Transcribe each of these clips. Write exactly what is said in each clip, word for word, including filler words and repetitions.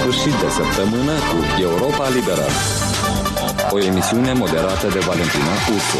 sfârșit de săptămână cu Europa Liberă. O emisiune moderată de Valentina Ursu.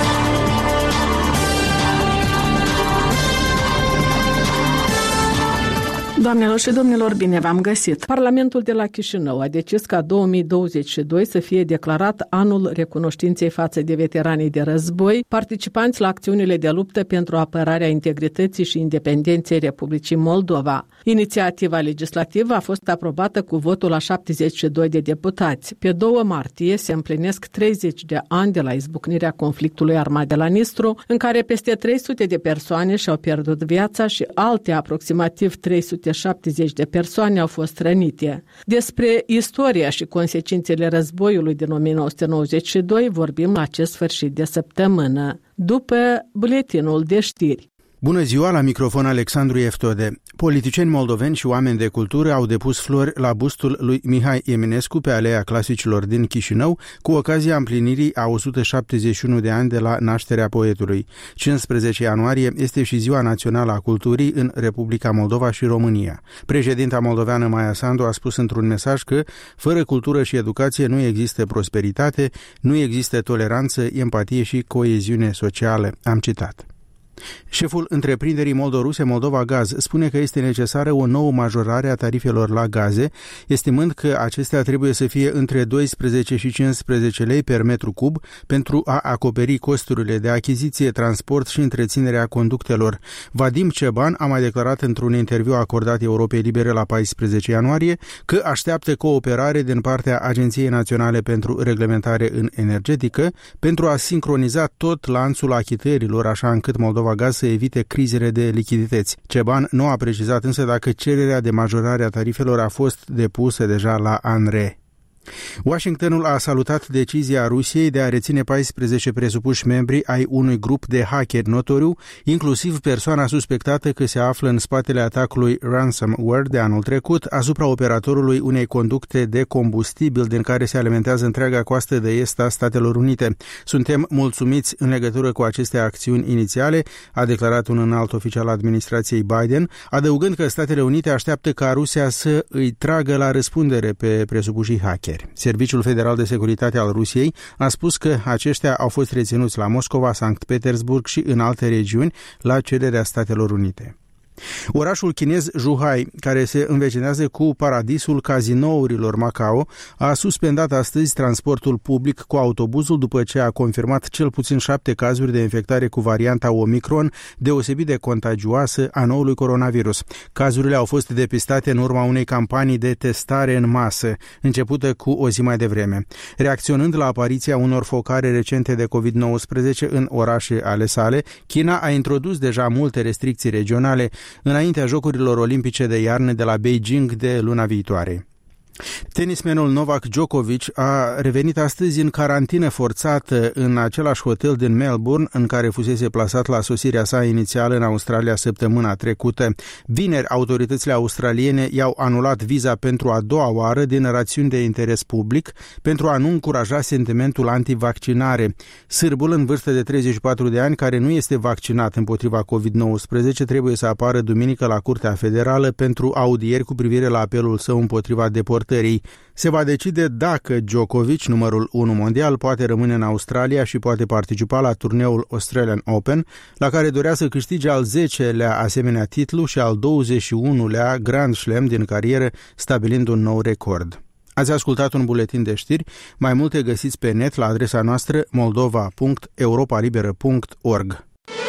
Doamnelor și domnilor, bine v-am găsit! Parlamentul de la Chișinău a decis ca două mii douăzeci și doi să fie declarat anul recunoștinței față de veteranii de război, participanți la acțiunile de luptă pentru apărarea integrității și independenței Republicii Moldova. Inițiativa legislativă a fost aprobată cu votul a șaptezeci și doi de deputați. Pe doi martie se împlinesc treizeci de ani de la izbucnirea conflictului armat de la Nistru, în care peste trei sute de persoane și-au pierdut viața și alte aproximativ trei sute șaptezeci de persoane au fost rănite. Despre istoria și consecințele războiului din o mie nouă sute nouăzeci și doi vorbim la acest sfârșit de săptămână, după buletinul de știri. Bună ziua, la microfon Alexandru Eftode. Politicieni moldoveni și oameni de cultură au depus flori la bustul lui Mihai Eminescu pe Aleea Clasicilor din Chișinău, cu ocazia împlinirii a o sută șaptezeci și unu de ani de la nașterea poetului. cincisprezece ianuarie este și Ziua Națională a Culturii în Republica Moldova și România. Președinta moldoveană Maia Sandu a spus într-un mesaj că fără cultură și educație nu există prosperitate, nu există toleranță, empatie și coeziune socială. Am citat. Șeful întreprinderii moldoruse Moldova Gaz spune că este necesară o nouă majorare a tarifelor la gaze, estimând că acestea trebuie să fie între doisprezece și cincisprezece lei per metru cub pentru a acoperi costurile de achiziție, transport și întreținerea conductelor. Vadim Ceban a mai declarat într-un interviu acordat Europei Libere la paisprezece ianuarie că așteaptă cooperare din partea Agenției Naționale pentru Reglementare în Energetică pentru a sincroniza tot lanțul achitărilor, așa încât Moldova Gaz să evite crizele de lichidități. Ceban nu a precizat însă dacă cererea de majorare a tarifelor a fost depusă deja la ANRE. Washingtonul a salutat decizia Rusiei de a reține paisprezece presupuși membri ai unui grup de hackeri notoriu, inclusiv persoana suspectată că se află în spatele atacului ransomware de anul trecut asupra operatorului unei conducte de combustibil din care se alimentează întreaga coastă de est a Statelor Unite. Suntem mulțumiți în legătură cu aceste acțiuni inițiale, a declarat un înalt oficial al administrației Biden, adăugând că Statele Unite așteaptă ca Rusia să îi tragă la răspundere pe presupușii hackeri. Serviciul Federal de Securitate al Rusiei a spus că aceștia au fost reținuți la Moscova, Sankt Petersburg și în alte regiuni la cererea Statelor Unite. Orașul chinez Zhuhai, care se învecinează cu paradisul cazinourilor Macao, a suspendat astăzi transportul public cu autobuzul după ce a confirmat cel puțin șapte cazuri de infectare cu varianta Omicron, deosebit de contagioasă a noului coronavirus. Cazurile au fost depistate în urma unei campanii de testare în masă, începută cu o zi mai devreme. Reacționând la apariția unor focare recente de covid nouăsprezece în orașe ale sale, China a introdus deja multe restricții regionale înaintea Jocurilor Olimpice de iarnă de la Beijing de luna viitoare. Tenismenul Novak Djokovic a revenit astăzi în carantină forțată în același hotel din Melbourne în care fusese plasat la sosirea sa inițială în Australia săptămâna trecută. Vineri, autoritățile australiene i-au anulat viza pentru a doua oară din rațiuni de interes public pentru a nu încuraja sentimentul antivaccinare. Sârbul în vârstă de treizeci și patru de ani, care nu este vaccinat împotriva covid nouăsprezece, trebuie să apară duminică la Curtea Federală pentru audieri cu privire la apelul său împotriva deportării. Se va decide dacă Djokovic, numărul unu mondial, poate rămâne în Australia și poate participa la turneul Australian Open, la care dorea să câștige al zecelea asemenea titlu și al douăzeci și unulea Grand Slam din carieră, stabilind un nou record. Ați ascultat un buletin de știri, mai multe găsiți pe net la adresa noastră moldova punct europa liberă punct org.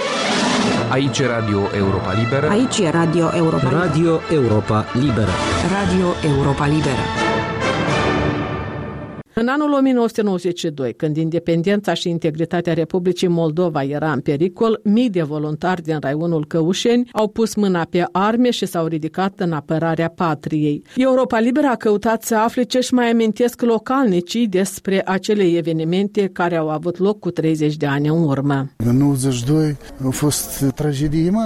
Aici e Radio Europa Liberă. Aici e Radio Europa Liberă. Radio Europa Liberă. Radio Europa Liberă. În anul o mie nouă sute nouăzeci și doi, când independența și integritatea Republicii Moldova era în pericol, mii de voluntari din raionul Căușeni au pus mâna pe arme și s-au ridicat în apărarea patriei. Europa Liberă a căutat să afle ce-și mai amintesc localnicii despre acele evenimente care au avut loc cu treizeci de ani în urmă. În nouăzeci și doi a fost tragedie mare.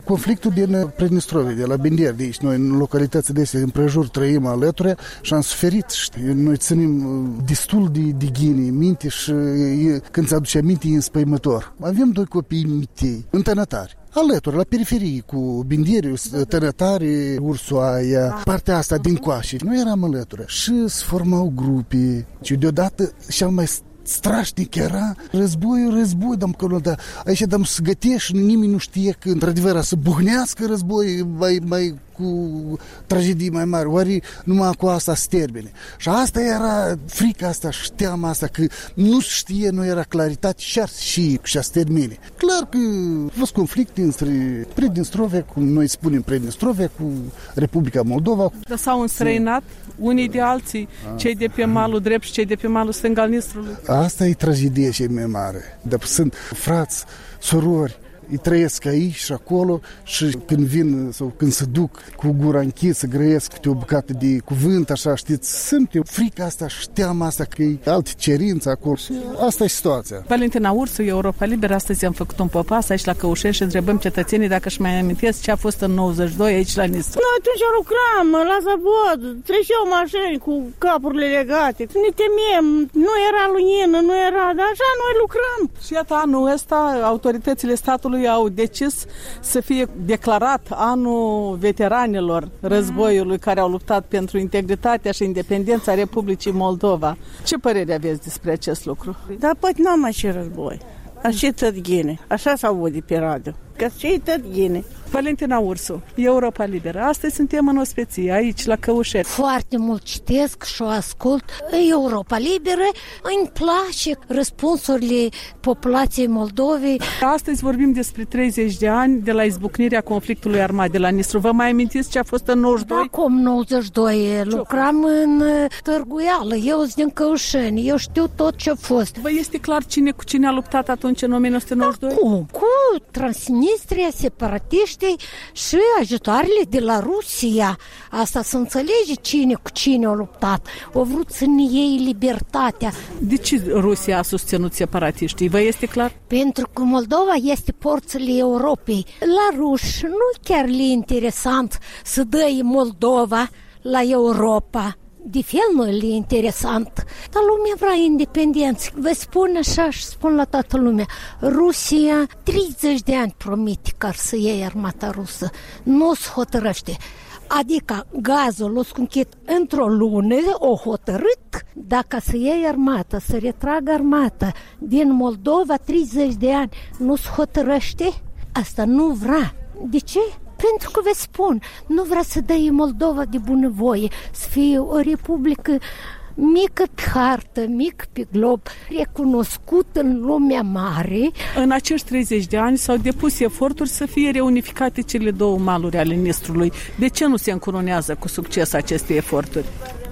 conflictul din Pridnistrovie, de la Bender, de aici. Noi în localității de astea împrejur trăim alături și am suferit. Știi? Noi ținem destul de, de ghini minte și când ți aduce aminte e înspăimător. Avem doi copii mitei, întănătari. Alături, la periferie, cu Binderiu, Tănătare, Ursoaia, partea asta din coașe. Noi eram alături și se formau grupe. Și deodată cel mai strașnic era războiul, război, dăm că dar aici dăm să gătești, nimeni nu știe că într-adevăr să buhnească război mai, mai cu tragedii mai mari, ori numai cu asta se termine. Și asta era frica asta și teama asta, că nu știe, nu era claritate și și și se termine. Clar că a fost conflict între Pridnistrovia, cum noi spunem Pridnistrovia, cu Republica Moldova. Dar s-au înstrăinat unii de alții, cei de pe malul drept și cei de pe malul stâng al Nistrului. Asta e tragedie cea mai mare. Dar sunt frați, surori, îi trăiesc aici și acolo și când vin sau când se duc cu gura închisă, grăiesc câte o bucată de cuvânt, așa, știți, sunt frica asta și teama asta că e alte cerințe acolo. Asta e situația. Valentina Ursu, Europa Liberă, astăzi am făcut un popas aici la Căușeni și întrebăm cetățenii dacă își mai amintesc ce a fost în nouăzeci și doi aici la Nistru. Noi atunci lucram la zavod, treceau mașini cu capurile legate, ne temem, nu era lumină, nu era, dar așa noi lucram. Și iată, anul ăsta autoritățile statului au decis să fie declarat anul veteranilor războiului care au luptat pentru integritatea și independența Republicii Moldova. Ce părere aveți despre acest lucru? Dar poate n-am mai și război. Așa tot ghine. Așa s-au auzit pe radio. Că și tot ghine. Valentina Ursu, Europa Liberă. Astăzi suntem în ospeție, aici, la Căușeni. Foarte mult citesc și o ascult Europa Liberă. Îmi place răspunsurile populației Moldovei. Astăzi vorbim despre treizeci de ani de la izbucnirea conflictului armat de la Nistru. Vă mai amintiți ce a fost în nouăzeci și doi? Acum nouăzeci și doi lucram în Târguială. Eu sunt din Căușeni. Eu știu tot ce a fost. Vă este clar cine cu cine a luptat atunci în o mie nouă sute nouăzeci și doi? Acum, cu Transnistria, separatiști și ajutoarele de la Rusia. Asta să înțelege cine cu cine a luptat. Au vrut să ne iei libertatea. De ce Rusia a susținut separatiștii? Vă este clar? Pentru că Moldova este porțile Europei. La ruși nu chiar le interesant să dai Moldova la Europa. De fel nu e interesant, dar lumea vrea independență. Vă spun așa și spun la toată lumea, Rusia treizeci de ani promite că ar să iei armata rusă, nu se hotărăște. Adică gazul l-o sconchit într-o lună, o hotărât, dacă să iei armata, să retragă armata din Moldova treizeci de ani, nu se hotărăște? Asta nu vrea. De ce? Pentru că vă spun, nu vrea să dai Moldova de bunăvoie, să fie o republică mică pe hartă, mică pe glob, recunoscut în lumea mare. În acești treizeci de ani s-au depus eforturi să fie reunificate cele două maluri ale Nistrului. De ce nu se încurunează cu succes aceste eforturi?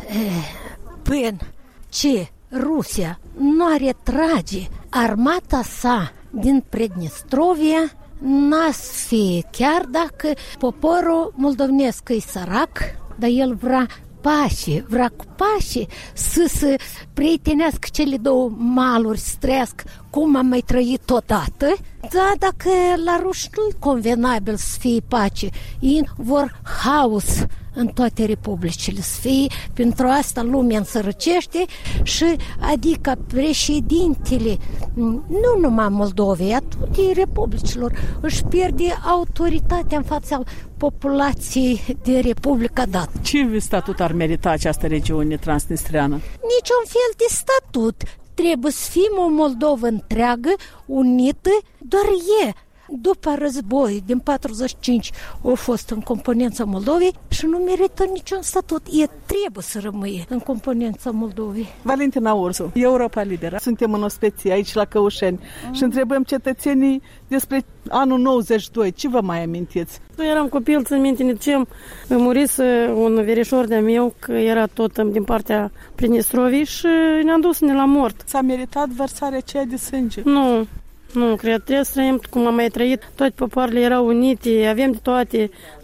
Până ce Rusia nu retrage armata sa din Pridnistrovia, n-a să fie, chiar dacă poporul moldovnesc e sărac, dar el vrea pace, vrea cu pace să se prietenească cele două maluri, să trăiască cum am mai trăit odată. Da, dacă la ruși nu-i convenabil să fie pace, ei vor haos în toate republicile să fie, pentru asta lumea însărăcește și adică președintele, nu numai Moldovei, a tuturor republicilor, își pierde autoritatea în fața populației de Republica dată. Ce statut ar merita această regiune transnistreană? Niciun fel de statut. Trebuie să fim o Moldovă întreagă, unită, doar e. După război, din patruzeci și cinci, au fost în componența Moldovei și nu merită niciun statut. E trebuie să rămâie în componența Moldovei. Valentina Ursu, Europa Liberă. Suntem în ospeție aici la Căușeni mm. și întrebăm cetățenii despre anul nouăzeci și doi. Ce vă mai amintiți? Noi eram copil, țin minte, ne ducem, murise un verișor de-a meu, că era tot din partea Pridnistrovii și ne-am dus la mort. S-a meritat vărsarea aceea de sânge? Nu. Nu, cred, trebuie să trăim cum am mai trăit. Toate popoarele erau unite, avem de toate,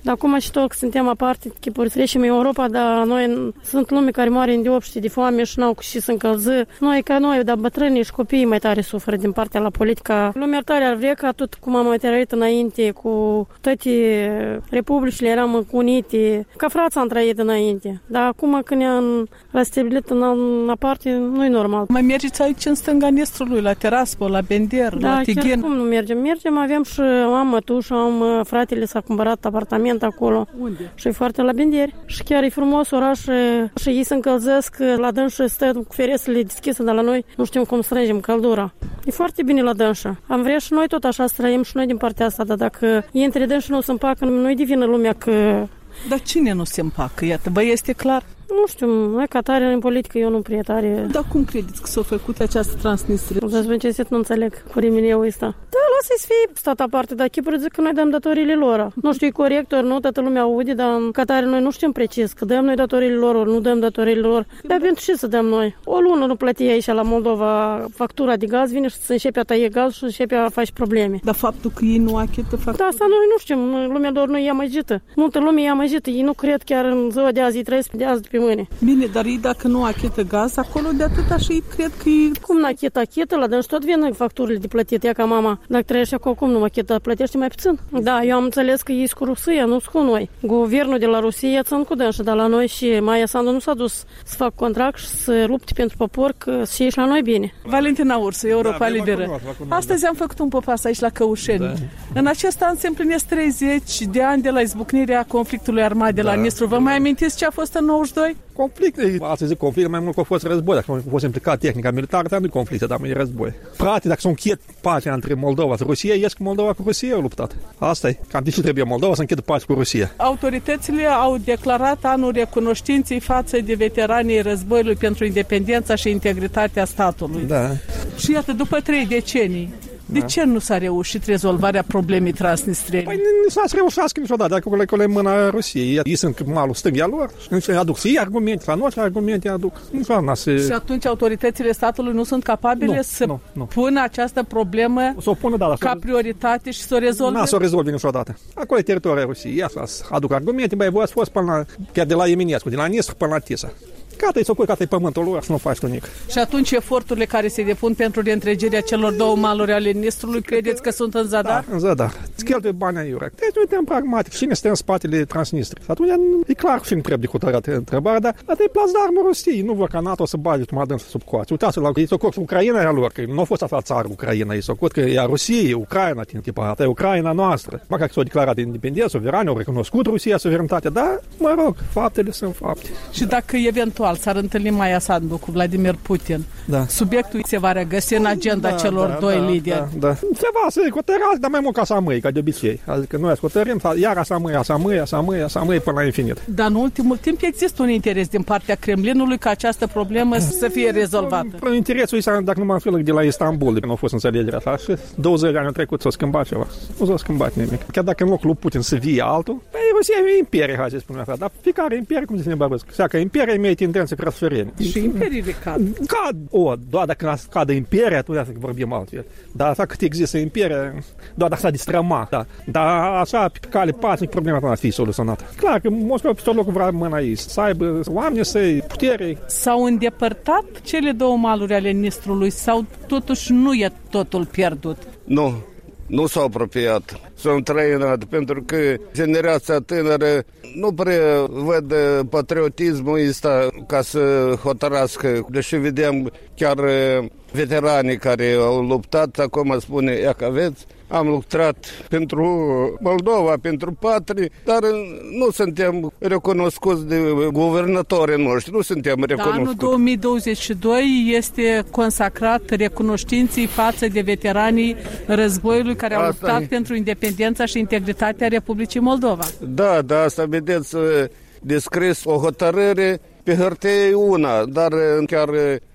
Dar acum și tot că suntem aparte, chipuri trecem în Europa, dar noi sunt lume care moare în deopște de foame și n-au și să încălză. Noi ca noi, dar bătrânii și copiii mai tare suferă din partea la politica. Lumea tare ar vrea ca tot cum am mai trăit înainte, cu toate republicile eram unite, ca frați am trăit înainte. Dar acum când ne-am restabilit în, în aparte, nu e normal. Mai mergeți aici în stânga Nistrului, la Tiraspol, la Bender, da, la Tighin? Da, cum nu mergem? Mergem, avem și am mătuș, am fratele s-a cumpărat apartament acolo. Unde? Și e foarte la Benderi. Și chiar e frumos oraș și ei se încălzesc la dânșă, stă cu ferestrele deschise, dar la noi nu știm cum strângem căldura. E foarte bine la dânșă. Am vrea și noi tot așa să trăim și noi din partea asta, dar dacă e între dânși nu se împacă, nu-i divină lumea că... Dar cine nu se împacă? Iată, vă este clar? Nu știu, noi ca tare în politică eu nu prea tare. Dar cum credeți că s-a făcut această Transnistria? Nu să ce nu înțeleg cu riminiul ăsta. Da, lasă-i să fie stat aparte, dar chipuri zic că noi dăm datoriile lor. Nu știu, e corect, ori nu, toată lumea aude, dar ca tare noi nu știm precis că dăm noi datoriile lor, ori nu dăm datoriile lor. Dar pentru ce să dăm noi? O lună nu plăti aici la Moldova factura de gaz, vine și să începe a tăie gaz și începe a face probleme. Dar faptul că ei nu achită factura? Da, asta noi nu știm, lumea lor nu e amăgită. Multă lume e amăgită, ei nu cred chiar în ziua de azi, ei trăiesc de azi de pe mâine. Bine, dar ei dacă nu achită gaz, acolo de atâta și ei cred că e... Cum nu achită, achită, la dânși tot vin facturile de plătit, ea ca mama. Dacă trăiește acolo, cum nu achită, plătește mai puțin. Da, eu am înțeles că ei cu Rusia, nu cu noi. Guvernul de la Rusia țin cu dânși, dar la noi și Maia Sandu nu s-a dus să fac contract și să lupte pentru popor, că și ieși la noi bine. Valentina Ursă, Europa da, Liberă. Astăzi am făcut un popas aici la Căușeni. Da. În acest an se împlinesc treizeci de ani de la izbucnirea conflictului armat de la da. Nistru. Vă mai amintiți ce a fost în nouăzeci și doi? Conflict, astăzi zic conflict, mai mult că a fost război, dacă a fost implicat tehnica militară, dar nu conflict, dar nu e război. Practic, dacă s-a încheiat pacea între Moldova și Rusia, ies că Moldova cu Rusia au luptat. Asta e. Cam de ce trebuie Moldova să închidă pacea cu Rusia? Autoritățile au declarat anul recunoștinței față de veteranii războiului pentru independența și integritatea statului. Da. Și iată, după trei decenii, de da. ce nu s-a reușit rezolvarea problemei transnistriene? Păi nu s-a reușit niciodată, dacă acolo e mâna Rusiei. Ei sunt malul stâng lor și nu aduc și argumente, la noastre argumente aduc. Nu se... Și atunci autoritățile statului nu sunt capabile nu, să nu, nu. pună această problemă s-o pună, da, ca prioritate și să o rezolve? Nu, să o rezolve niciodată. Acolo e teritoriul Rusiei. Ia să aduc argumente, băi, voi ați fost până la, chiar de la Eminescu, de la Nistru până la Tisa. Gata, e socoi, gata, e pământul lor, să nu faci nimic. Și atunci eforturile care se depun pentru reîntregirea celor două maluri ale Nistrului, credeți că sunt în zadar? Da, în zadar. Îți cheltuie bani aiurea. Deci nu suntem pragmatic. Cine stă în spatele Transnistriei? Atunci e clar că și nu trebuie de hotărât întrebarea, dar asta e plas de armă Rusiei. Nu vor ca NATO să bage mai adânc sub coață. Uitați-vă la ei socot Ucraina era lor, că nu a fost asta țară Ucraina, ei socot că e a Rusiei, Ucraina, din tipa, asta e Ucraina noastră. Măcar că s-au declarat independență, suverani, au recunoscut Rusia suveranitate, dar, mă rog, faptele sunt fapte. Și dacă eventual s-ar întâlni Maia Sandu cu Vladimir Putin, da. Subiectul se va regăsi în agenda da, celor da, doi da, lideri. Da, da. Se va să hotărească, dar mai mult ca să amâi, ca de obicei. Adică noi hotărâm, iar să amâi, să amâi, să amâi, să amâi până la infinit. Dar în ultimul timp există un interes din partea Kremlinului ca această problemă să fie rezolvată. Interesul este, dacă nu mă înțeleg, de la Istanbul, de când a fost înțelegerea asta, și douăzeci de ani trecut s-a schimbat ceva. Nu s-a schimbat nimic. Chiar dacă în locul lui Putin să vie altul, păi Rusia e o imperie, hai să spunem așa, dar fiecare imperie, cum se ne bărbesc, seacă imperie mai tendențe transferene. Și imperiile cad. Cad, o, doar dacă cadă imperia, atunci să vorbim altfel. Dar așa cât există imperie, doar dacă s-a distrăma, da. Dar așa, pe cale pașnic, problema nu ar fi soluționată. Clar că Moscova pe tot locul vrea mâna ei, să aibă oameni, să-i putere. S-au îndepărtat cele două maluri ale Nistrului sau totuși nu e totul pierdut? Nu. Nu s-au apropiat, s-au întrăinat, pentru că generația tânără nu prea văd patriotismul ăsta ca să hotărască. Deși vedem chiar veteranii care au luptat, acum spune, ia că aveți, am luptat pentru Moldova, pentru patrie, dar nu suntem recunoscuți de guvernatorii noștri, nu suntem recunoscuți. Anul două mii douăzeci și doi este consacrat recunoștinței față de veteranii războiului care au asta luptat e. pentru independența și integritatea Republicii Moldova. Da, da, asta vedeți descris o hotărâre pe hârtie una, dar chiar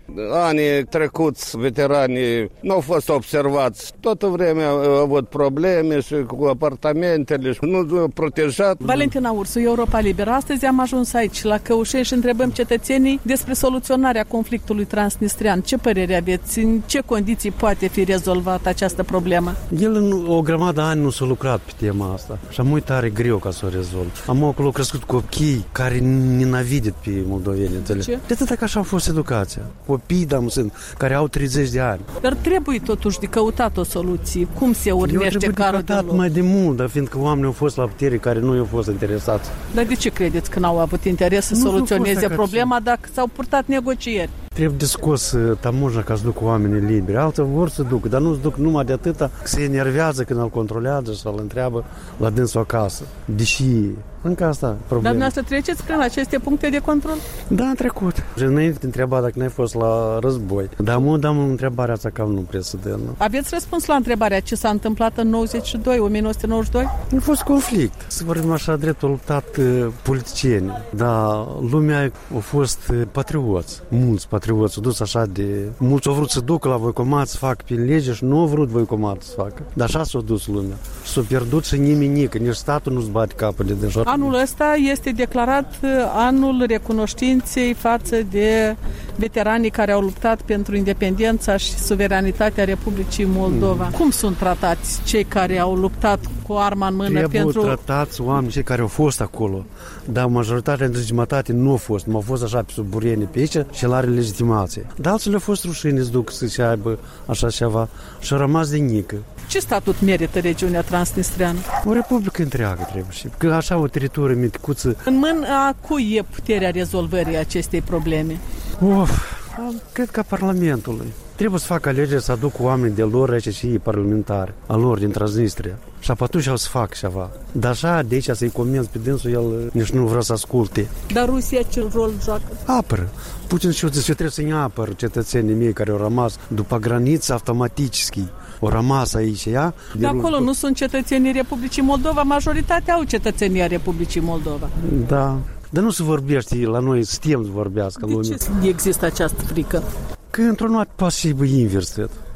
anii trecuți veteranii nu au fost observați. Toată vremea au avut probleme și cu apartamentele și nu protejat. Valentina Ursu, Europa Liberă. Astăzi am ajuns aici la Căușeni și întrebăm cetățenii despre soluționarea conflictului transnistrian. Ce părere aveți? În ce condiții poate fi rezolvată această problemă? El în o grămadă de ani nu s-a lucrat pe tema asta și am tare greu ca să o rezolv. Am acolo crescut copii care nenavidit pe moldoveni, înțeleg? Ce? De atât că așa a fost educația. Copii, dar sunt, care au treizeci de ani. Dar trebuie totuși de căutat o soluție. Cum se urmește carul de loc? Mai de mult, dar fiindcă oamenii au fost la putere care nu au fost interesați. Dar de ce credeți că n-au avut interes să nu soluționeze problema dacă s-au purtat negocieri? Trebuie de scos tamoja ca să ducă oamenii liberi. Alții vor să ducă, dar nu se duc numai de atâta că se enervează când îl controlează sau îl întreabă la dânsul acasă. Deși încă asta problema. Dar dumneavoastră treceți prin aceste puncte de control? Da, am trecut. Și înainte te întreba dacă n-ai fost la război. Dar mă dăm întrebarea asta cam nu prea să dă. Aveți răspuns la întrebarea ce s-a întâmplat în nouăzeci și doi, o mie nouă sute nouăzeci și doi? A fost conflict. Să vorbim așa drept, au luptat uh, politicieni. Dar lumea a fost uh, patrioți. Mulți patrioți au dus așa de... Mulți au vrut să ducă la voicomat să facă prin lege și nu au vrut voicomat să facă. Dar așa s-a dus lumea. S-a pierdut și nimeni, că nici statul nu-ți bate capele din jur. Anul ăsta este declarat anul recunoștinței față de veteranii care au luptat pentru independența și suveranitatea Republicii Moldova. Mm. Cum sunt tratați cei care au luptat cu arma în mână? Trebuie pentru... tratați oameni cei care au fost acolo, dar majoritatea între jumătate nu au fost, nu au fost așa pe sub burenie pe aici și el are legitimație. Dar alții le-au fost rușine să duc să-și aibă așa ceva și au rămas de nică. Ce statut merită regiunea transnistreană? O republică întreagă trebuie și că așa o teritorie micuță. În mâna cui e puterea rezolvării acestei probleme? Of, cred că a Parlamentului. Trebuie să facă alegeri să aducă oameni de lor aici și ei parlamentari, a lor din Transnistria. Și atunci au să fac ceva. Dar așa de aici să-i comenzi pe dânsul, el nici nu vrea să asculte. Dar Rusia ce rol joacă? Apără. Putin și eu zice, trebuie să-i apăr cetățenii mei care au rămas după graniță automatici. Au rămas aici, ea? De acolo nu, nu sunt cetățenii Republicii Moldova, majoritatea au cetățenia Republicii Moldova. Da. Dar nu se vorbește, la noi suntem să vorbească. De lumea. Ce există această frică? Că într-un alt poate și bă invers.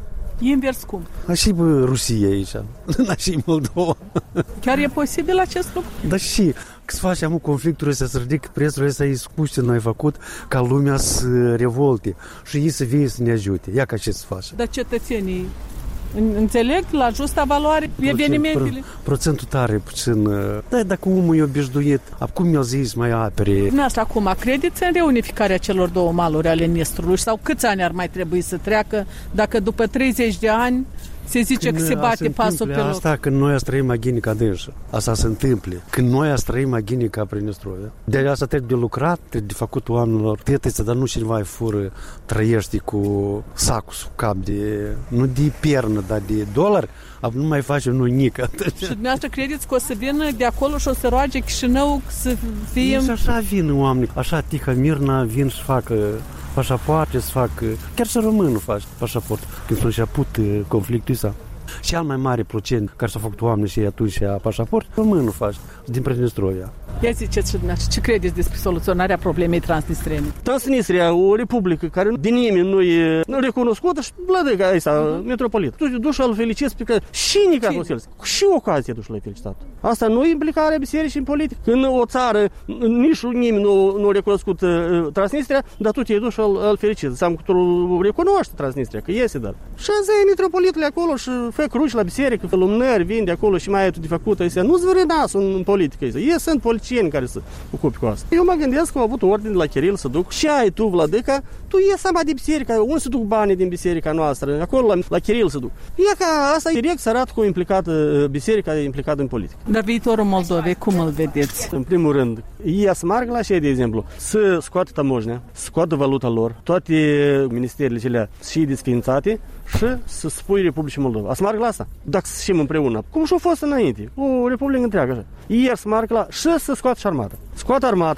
Invers cum? Așa bă Rusia aici, așa Moldova. Chiar e posibil acest lucru? Da și, că se face amul conflictul ăsta, să ridic prețul ăsta, e scuște, noi făcut ca lumea să revolte și ei să vie să ne ajute. Ia ca ce se face. Dar cetățenii înțeleg la justa valoare evenimentele? Pro, procentul tare puțin. Da, dacă omul e obișnuit, acum el zis mai apere. Dumneavoastră acum credeți în reunificarea celor două maluri ale Nistrului sau câți ani ar mai trebui să treacă dacă după treizeci de ani se zice când că se bate pasul pe loc? Asta când noi trăim aghinica dânsă. Asta se întâmplă. Când noi trăim aghinica prin Nistrovia. De asta trebuie de lucrat, trebuie de făcut oamenilor tetiță, dar nu cineva îi fură, trăiește cu sacul sub cap de, nu de pernă, dar de dolari, nu mai facem noi nică. Și dumneavoastră credeți că o să vină de acolo și o să roage Chișinău să fie... Și așa vin oamenii, așa Tihamirna vin și facă pașapoarte, să fac, chiar și românul face pașaport, când s-a început conflictul ăsta. Cel mai mare procent care s-a făcut oameni și atunci a pașaport, românul face, din Pridnestrovia. Ia ziceți și dumneavoastră, ce credeți despre soluționarea problemei transnistrene? Transnistria, o republică care de nimeni nu e nu recunoscută și vladăca ăsta, uh-huh. metropolit. Tu duci să-l felicezi pe că și nici el, și ocazie duci să-l felicitat. Asta nu e implicarea bisericii în politică. Când o țară, nici nimeni nu, nu a recunoscut uh, Transnistria, dar tu te-ai dus să-l felicezi. Înseamnă că tu recunoști Transnistria, că iese, dar. Și azi e metropolitele acolo și fă cruci la biserică, lumânări vin de acolo și mai ai tu de făcut ăsta. Nu-ți văre nasul în politică ăsta. Ei sunt politicieni care se ocupe cu asta. Eu mă gândesc că am avut un ordine de la Chiril să duc și ai tu, vladăca, tu iei seama de biserica, unde se duc banii din biserica noastră, acolo la, la Chiril să duc. E ca asta direct să arată cum implicată biserica e implicată în politică. Dar viitorul Moldovei, cum îl vedeți? În primul rând, ei să meargă la și de exemplu, să scoată tamoșnea, să scoată valuta lor, toate ministerele cele și desființate și să spui Republicii Moldova. Să meargă la asta, dacă să știm împreună. Cum și-a fost înainte, o republică întreagă așa. Iar să meargă la și să scoată și armata. Scoată armata,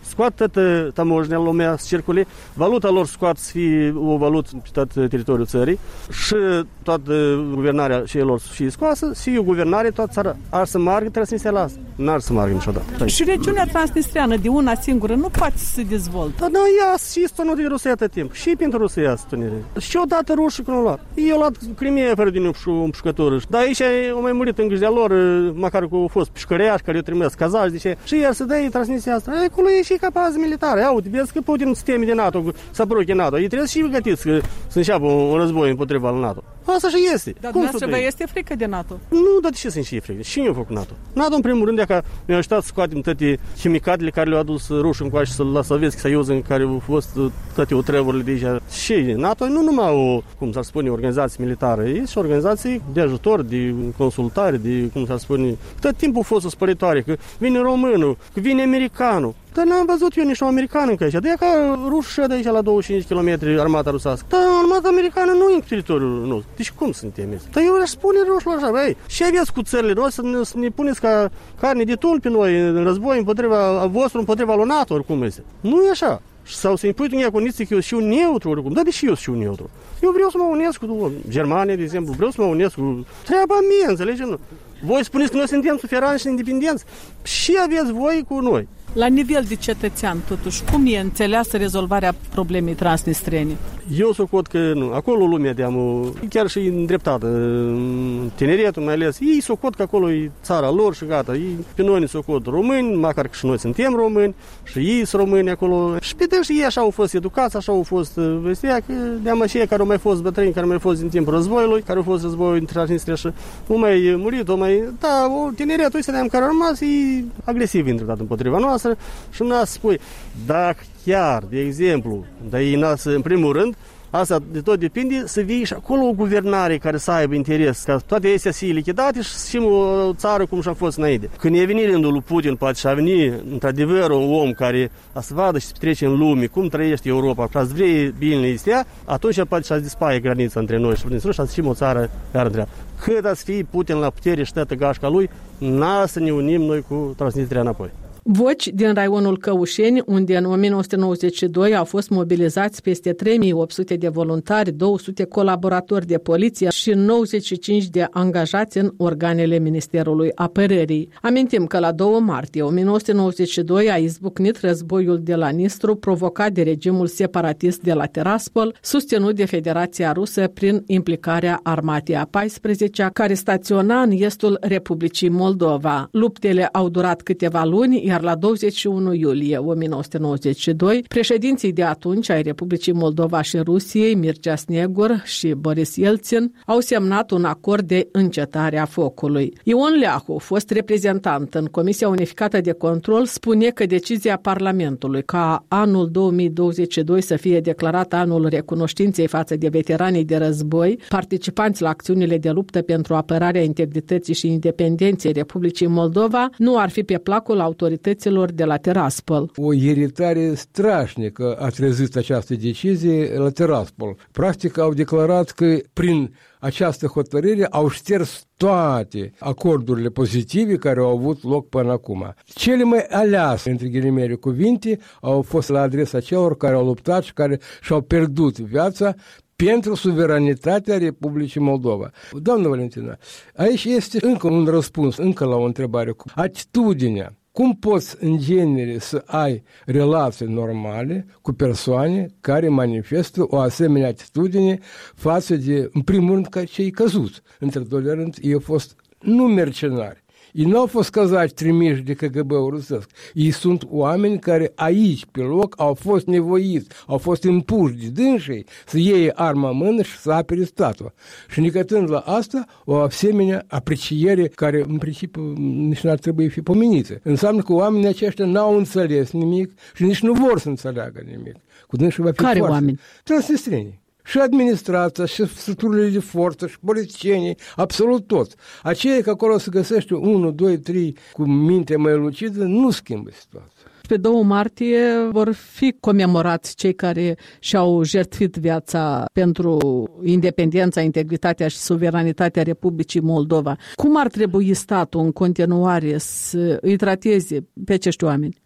scoat toată tamoșnea lumea să circule, valuta lor scoat să fie o valută pe tot teritoriul țării și toată guvernarea și lor să fie scoasă, să fie o guvernare, toată țara ar să meargă, trebuie să ne se lasă. N-ar să meargă niciodată. Și regiunea transnistreană de una singură nu poate să se dezvolte. Dar nu, ea și stă de Rusia atât timp. Și pentru Rusia stănire. Și odată rușii când au luat. Ei au luat Crimea fără din împușcătură. Dar aici au mai murit în grijea lor, măcar că au fost pișcăreași care au trimis cazași, zice. Și iar să dai Transnistria asta. Acolo e și ca bază militară. Ia uite, vezi că Putin sisteme de NATO, să aproche NATO. Ei trebuie și gătiți să, să înceapă un război împotriva lui NATO. Asta și este. Dar dumneavoastră vă este frică de NATO? Nu, dar de ce să-mi și frică? Și eu fac NATO. NATO, în primul rând, e că ne-a ajutat să scoatem toate chimicatele care le-au adus rușii încoace să la Sovietski Soiuz, în care au fost toate otrăvurile de aici. Și NATO nu numai o, cum s-ar spune, organizație militară, e și organizații de ajutor, de consultare, de, cum s-ar spune, tot timpul a fost spăritoare, că vine românul, că vine americanul. Dar n-am văzut eu nici un american încă aici. De aia că rușii de aici la douăzeci și cinci de kilometri armata rusească. Dar armata americană nu e în teritoriul nostru. Deci cum suntem? Dar eu aș spune rușilor așa, băi, și aveți cu țările noastre să ne, să ne puneți ca carne de tul pe noi în război împotriva vostru, împotriva lui NATO, oricum este. Nu e așa. Sau să-i pui în condiții că eu sunt și un neutru, oricum. Dar deși eu sunt și un neutru? Eu vreau să mă unesc cu Germania, de exemplu. Vreau să mă unesc cu treaba mea, înțelegeți? Voi spuneți că noi suntem suverani și independenți și aveți voi cu noi. La nivel de cetățean, totuși, cum e înțeleasă rezolvarea problemei transnistrene? Eu socot că nu. Acolo lumea de-amă, chiar și îndreptată, tineretul mai ales, ei socot că acolo e țara lor și gata. Ei, pe noi ne socot români, măcar că și noi suntem români, și ei sunt români acolo. Și pe deci ei așa au fost educați, așa au fost vestea, că de-amă aceia care au mai fost bătrâni, care au mai fost în timpul războiului, care au fost războiul între Transnistria și au mai murit, au mai... Da, tineretul ăsta de-am care a rămas, e agresiv îndreptat împotriva noastră. Și n-a să spui, dacă chiar, de exemplu, dar ei n-a să, în primul rând, asta de tot depinde, să vii și acolo o guvernare care să aibă interes, ca toate astea să fie lichidate și să fim o țară cum și-a fost înainte. Când e venit rândul lui Putin, poate și a venit, într-adevăr, un om care a să vadă și să trece în lume, cum trăiește Europa, și a să vrei bine este, atunci poate și a să dispare granița între noi și prin și a să fim o țară care dreaptă. Cât a să fie Putin la putere și tătă gașca lui, n-a să ne unim noi cu Transnistria înapoi. Voci din raionul Căușeni, unde în o mie nouă sute nouăzeci și doi au fost mobilizați peste trei mii opt sute de voluntari, două sute colaboratori de poliție și nouăzeci și cinci de angajați în organele Ministerului Apărării. Amintim că la doi martie o mie nouă sute nouăzeci și doi a izbucnit războiul de la Nistru, provocat de regimul separatist de la Tiraspol, susținut de Federația Rusă prin implicarea Armatei a paisprezecea, care staționa în estul Republicii Moldova. Luptele au durat câteva luni, iar la douăzeci și unu iulie o mie nouă sute nouăzeci și doi, președinții de atunci ai Republicii Moldova și Rusiei, Mircea Snegur și Boris Yeltsin, au semnat un acord de încetare a focului. Ion Leahu, fost reprezentant în Comisia Unificată de Control, spune că decizia Parlamentului ca anul două mii douăzeci și doi să fie declarat anul recunoștinței față de veteranii de război, participanți la acțiunile de luptă pentru apărarea integrității și independenței Republicii Moldova, nu ar fi pe placul autorităților de la Tiraspol. O iritare strașnică a trezit această decizie la Tiraspol. Practic au declarat că prin această hotărâre au șters toate acordurile pozitive care au avut loc până acum. Cele mai alease, între ghilimele cuvinte, au fost la adresa celor care au luptat și care și-au pierdut viața pentru suveranitatea Republicii Moldova. Doamnă Valentina, aici este încă un răspuns, încă la o întrebare. Atitudinea. Cum poți, în genere, să ai relații normale cu persoane care manifestă o asemenea atitudine față de, în primul rând, ca cei căzuți? Între doi rând, ei au fost nu mercenari. Ei nu au fost cazați trimiși de K G B-ul rusesc. Ei sunt oameni care aici, pe loc, au fost nevoiți, au fost impuși de dânsii să iei arma în mână și să apere statul. Și necătând la asta, o asemenea apreciere care, în principiu, nici n-ar trebui fi pomenită. Înseamnă că oamenii aceștia n-au înțeles nimic și nici nu vor să înțeleagă nimic. Cu dânsii va fi care foarte. Oameni? Transnistrenii. Și administrația, și structurile de forță, și politicienii, absolut toți. Aceia că acolo se găsește unu, doi, trei cu minte mai lucidă, nu schimbă situația. Pe doi martie vor fi comemorați cei care și-au jertfit viața pentru independența, integritatea și suveranitatea Republicii Moldova. Cum ar trebui statul în continuare să îi trateze pe acești oameni?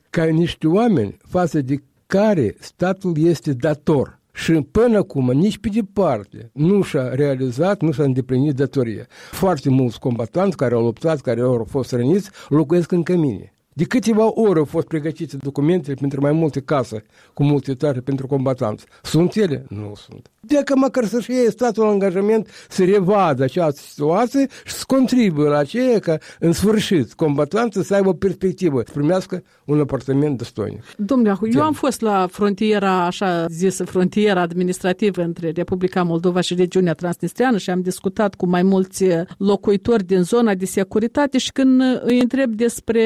ca niște oameni față de care statul este dator. Și până acum, nici pe departe, nu și-a realizat, nu și-a îndeplinit datoria. Foarte mulți combatanți care au luptat, care au fost răniți, locuiesc în cămine. De câteva ore au fost pregătite documentele pentru mai multe case cu multe etaje pentru combatanți. Sunt ele? Nu sunt. Dacă măcar să-și iei statul angajament să revadă această situație și să contribuie la aceea că, în sfârșit, combatanții să aibă o perspectivă, să primească un apartament destoinic. Domnule, eu am fost la frontiera, așa zisă, frontiera administrativă între Republica Moldova și regiunea Transnistreană și am discutat cu mai mulți locuitori din zona de securitate și când îi întreb despre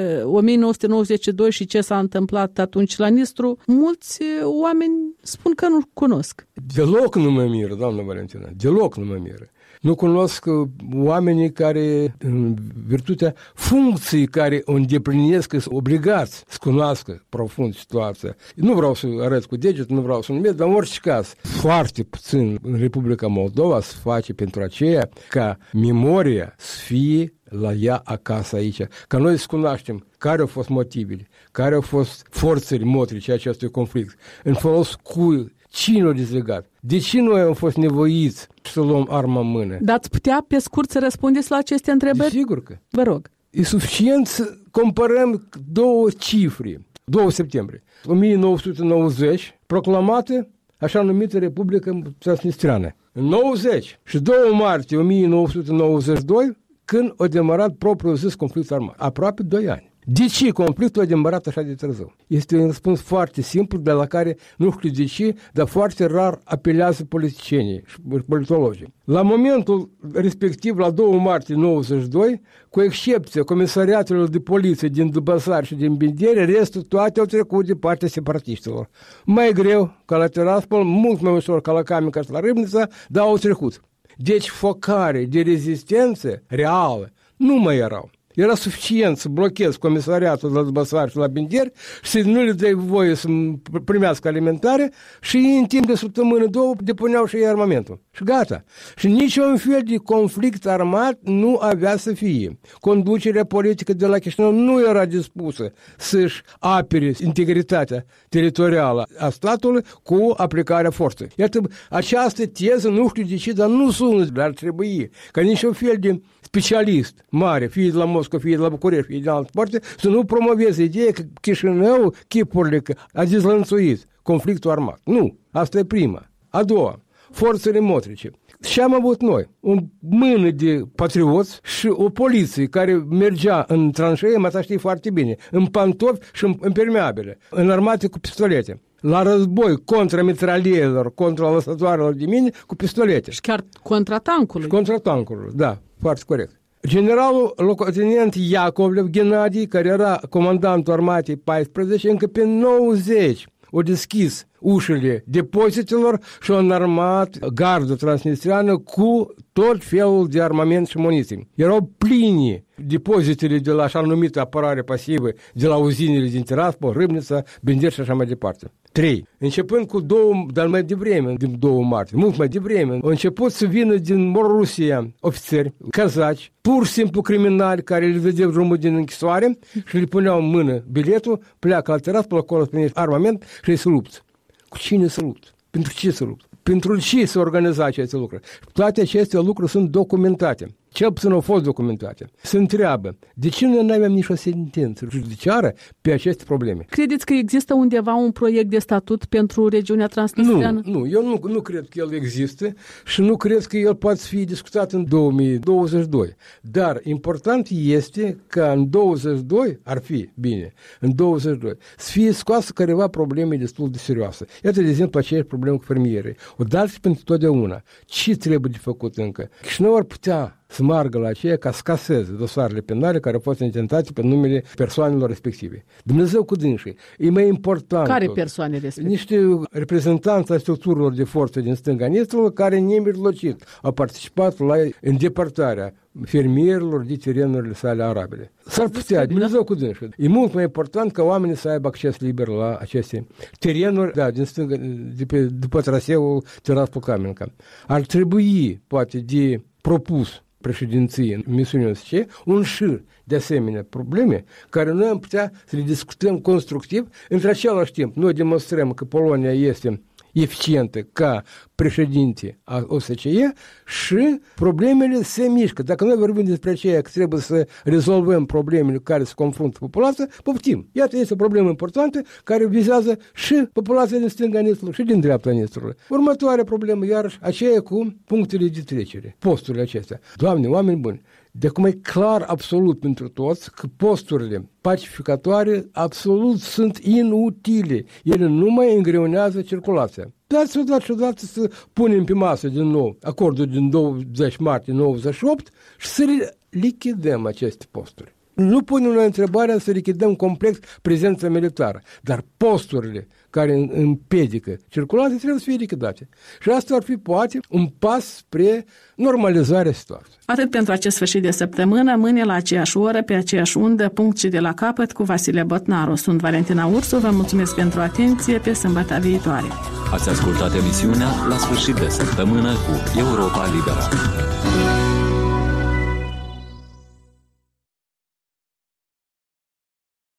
o mie nouă sute nouăzeci și doi și ce s-a întâmplat atunci la Nistru, mulți oameni spun că nu cunosc. Deloc nu mă miră, doamnă Valentina, deloc nu mă miră. Nu cunosc oamenii care, în virtutea funcției care o îndeplinesc, sunt obligați să cunoască profund situația. Nu vreau să arăt cu deget, nu vreau să numesc, dar în orice caz, foarte puțin în Republica Moldova se face pentru aceea ca memoria să fie la ea acasă aici. Ca noi să cunoaștem care au fost motivele, care au fost forțele motrice acestui conflict, în folos cui, cine l-a dezlegat, de ce noi am fost nevoiți să luăm arma în mână. Dar ați putea pe scurt să răspundeți la aceste întrebări? Sigur că. Vă rog. E suficient să comparăm două cifre. doi septembrie o mie nouă sute nouăzeci, proclamată așa numită Republică Transnistreană. În nouăzeci și doi martie o mie nouă sute nouăzeci și doi, când a demarat propriul zis conflict armat. Aproape doi ani. De ce conflictul a demarat așa de târziu? Este un răspuns foarte simplu, de la care nu știu de ce, dar foarte rar apelează politicienii și politologii. La momentul respectiv, la doi martie nouăzeci și doi, cu excepția comisariatelor de poliție din Dubăsari și din Bindere, restul toate au trecut de partea separatiștilor. Mai greu ca la Tiraspol, mult mai ușor ca la Camenica și la Râbnița, dar au trecut. Deci focare de rezistență reală nu mai erau. Era suficient să blochezi comisariatul la Dubăsari și la Binderi și să nu le dai voie să primească alimentare și în timp de săptămână, două, depuneau și ei armamentul. Și gata. Și niciun fel de conflict armat nu avea să fie. Conducerea politică de la Chișinău nu era dispusă să-și apere integritatea teritorială a statului cu aplicarea forței. Iată, această teză, nu știu de ce, dar nu sună, dar ar trebui ca niciun fel de specialist mare, fie de la Moscova, fie de la București, fie de la altă parte, să nu promoveze ideea că Chișinău, chipurile, că a dezlănțuit conflictul armat. Nu, asta e prima. A doua, forțele motrice. Și am avut noi o mână de patrioți și o poliție care mergea în tranșee, mă știi foarte bine, în pantofi și în impermeabile, înarmate cu pistolete. La război contra mitralierelor, contra lăsătoarelor de mine, cu pistolete. Și chiar contra tancului. Și contra tancului, da, foarte corect. Generalul locotenent Iacovlev Ghenadii, care era comandantul armatei paisprezece, încă pe nouăzeci a deschis ușile depozitelor și a înarmat gardul transnistreană cu tot felul de armament și muniții. Erau pline depozitele de la așa numită apărare pasivă de la uzinele din Tiraspol, Râbnița, Binderi și așa mai departe. trei. Începând cu două, dar mai devreme, din doi martie, mult mai devreme, au început să vină din Rusia ofițeri, cazaci, pur și simplu criminali care le vedeau drumul din închisoare și le puneau în mână biletul, pleacă la Tiraspol, acolo spunește armament și îi se luptă. Cu cine se luptă? Pentru ce se luptă? Pentru ce se organiza aceste lucruri? Toate aceste lucruri sunt documentate. Cel puțin au fost documentate. Se întreabă, de ce noi nu avem nicio sentință judiciară pe aceste probleme? Credeți că există undeva un proiect de statut pentru regiunea Transnistreană? Nu, nu, eu nu, nu cred că el există și nu cred că el poate fi discutat în două mii douăzeci și doi. Dar important este că în douăzeci și doi, ar fi bine, în douăzeci și doi, să fie scoasă careva probleme destul de serioase. Iată, de exemplu, aceeași problemă cu fermierii. O dată și pentru totdeauna. Ce trebuie de făcut încă? Chișinău ar putea să meargă la aceea ca să caseze dosarele penale care au fost intentate pe numele persoanelor respective. Dumnezeu cu dânsii. E mai important. Care tot. persoane respective? Niște reprezentanți ai structurilor de forță din stânga Nistrului care nemijlocit au participat la îndepărtarea fermierilor de terenurile sale arabile. S-ar putea, Dumnezeu cu dânsii. E mult mai important ca oamenii să aibă acces liber la aceste terenuri, da, din stânga, de pe, după traseul Tiraspol-Camenica. Ar trebui, poate, de propus președinției în misiunea O S C E, un șir de asemenea probleme care noi am putea să le discutăm constructiv. Între același timp, noi demonstrăm că Polonia este eficientă ca președinte a O S C E și problemele se mișcă. Dacă noi vorbim despre aceea că trebuie să rezolvăm problemele cu care se confruntă populația, poftim. Iată, este o problemă importantă care vizează și populația din stânga Nistrului și din dreapta Nistrului. Următoarea problemă, iarăși, aceea cu punctele de trecere, posturile acestea. Doamne, oameni buni, de cum e clar absolut pentru toți că posturile pacificatoare absolut sunt inutile. Ele nu mai îngreunează circulația. Dați odată și odată să punem pe masă din nou acordul din douăzeci martie nouăzeci și opt și să lichidăm aceste posturi. Nu punem la întrebarea să lichidăm complex prezența militară, dar posturile care împiedică circulația trebuie să fie lichidate. Și asta ar fi, poate, un pas spre normalizarea situației. Atât pentru acest sfârșit de săptămână, mâine la aceeași oră, pe aceeași undă, punct și de la capăt cu Vasile Botnaru. Sunt Valentina Ursu, vă mulțumesc pentru atenție, pe sâmbătă viitoare. Ați ascultat emisiunea La sfârșit de săptămână cu Europa Liberă.